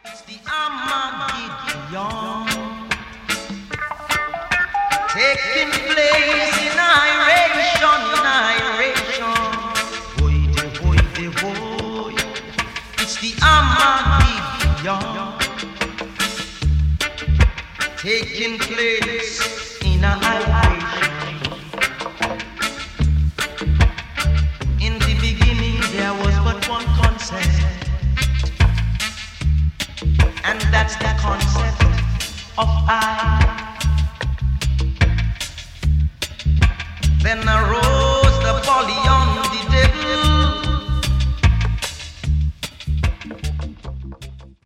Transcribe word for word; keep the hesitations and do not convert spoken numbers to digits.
It's the Armageddon taking place in iration, in iration. Boy, de boy, de boy. It's the Armageddon taking place in iration. In the beginning there was but one concept, and that's the concept of I. Then I